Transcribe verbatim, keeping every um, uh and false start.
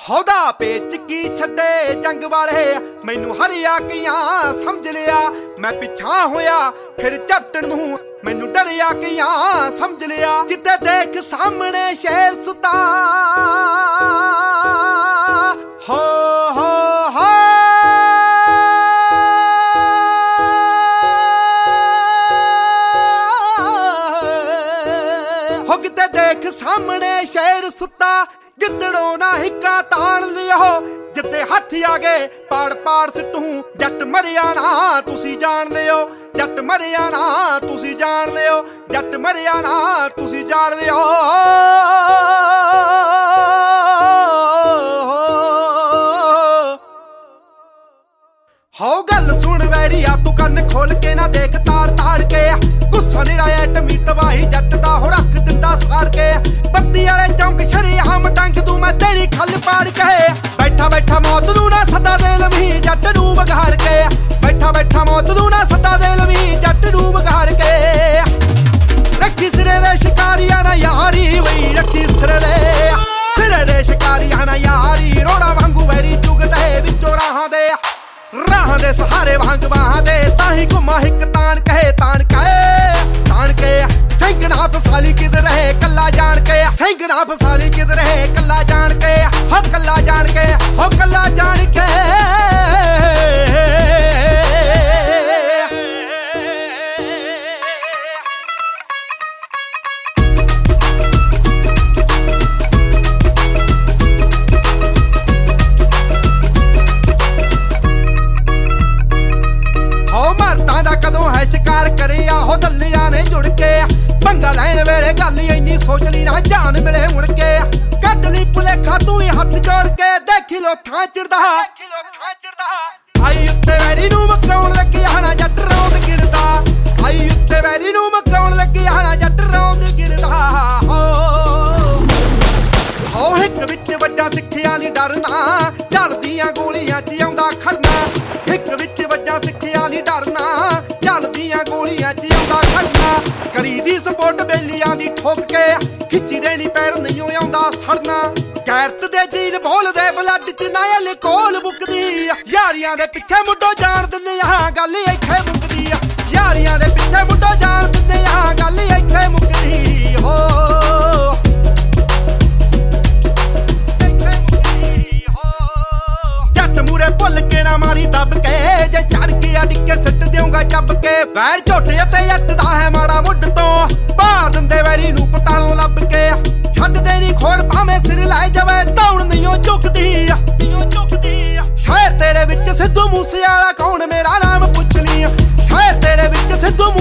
हौदा पेच की छड्डे जंग वाले मैनू हरिया कियां समझ लिया। मैं पिछा होया फिर झपटन नूं मैनू डरिया कियां समझ लिया। किते देख सामने शेर सुता हो हो हो हो किते देख सामने शेर सुता। गिद्दड़ों ना हिक्का तान लियो जिते हथ आ गए पाड़ पाड़ सिटू। जट मरिया ना तुसी जान लियो, जट मरिया ना तुसी जान लियो, जट मरिया ना तुसी जान लियो। हो गल सुन वैरिया तू कन्न खोल के ना देख ताड़ ताड़ के। गुस्सा निराया टमी तबाही जट दा हो रख दिता साड़ के। बत्ती वाले चौंक शरीआम टंग दूं मैं तेरी खल पाड़ के। बैठा बैठा मौत नूं ना सदा दे लवी जट नूं बघाड़ के। बैठा बैठा मौत नूं ना सदा दे लवी जट नूं बघाड़ के। रखी सिरे दे शिकारियां ना यारी वही रखी सिरे दे सिरे दे शिकारियां ना यारी। रोड़ा वांगू वैरी चुगदे विचों राहां दे राह दे सहारे वांग बाहां दे। ताही घुमा हिक तान कहे तान कहे तान के। सैंकड़ा फसाली किधर रहे कल्ला जान के। सैंकड़ा फसाली किधर रहे कल्ला जान के। हो कल्ला जान के हो कल्ला जान के। शिकार करे आहो दलिया ने जुड़ के। पंगा लैन वेले गल इन्नी सोच ली ना जान मिले मुड़ के। कट ली भुलेखा तू ही हथ जोड़ के। देखी लो थां चिड़दा आई उत्ते वैरी नूं मकाउण लगी हाना जट रौंद गिरदा। आई उत्ते वैरी नूं मकाउण लगी हाना जट रौंद गिरदा। हो हो हिक विच वज्जा सिੱਖਿਆ नहीं डरना चलदियां गोलियां च आउंदा खड़ना। हिक विच वज्जा सिੱਖਿਆ नहीं डरना चलदियां गोलियां च आउंदा खड़ना। करी दी सपोर्ट बेलियां दी ठोक के खिच्ची दे नी पैर नहीं आउंदा सड़ना। गैरत दे जीन बोलदे ब्लड च नायल कोल मुकदी। यारियां दे पिछे मुंडो जान दिंदे आह गल इत्थे मुकदी। यारियां दे पिछे मुंडो जान दिंदे आह गल इत्थे मुकदी। हो भुल के ना मारी दब के जे चढ़ के अडिके सिट देऊंगा जब के। वैर झोटे ते जट दा है माड़ा मुੱਢ ਤੋਂ ਭਾਰ ਦਿੰਦੇ ਵੈਰੀ ਨੂੰ ਪਤਾਲੋਂ ਲੱਭ ਕੇ। ਛੱਡਦੇ ਨਹੀਂ ਖੋੜ ਭਾਵੇਂ ਸਿਰ ਲੈ ਜਾਵੇ ਦੌੜ ਨਹੀਂ ਉਹ ਝੁਕਦੀ ਸ਼ਾਇਰ ਤੇਰੇ ਵਿੱਚ ਸਿੱਧੂ ਮੂਸੇ ਵਾਲਾ ਕੌਣ ਮੇਰਾ ਨਾਮ ਪੁੱਛ ਲਈ। ਸ਼ਾਇਰ ਤੇਰੇ ਵਿੱਚ ਸਿੱਧੂ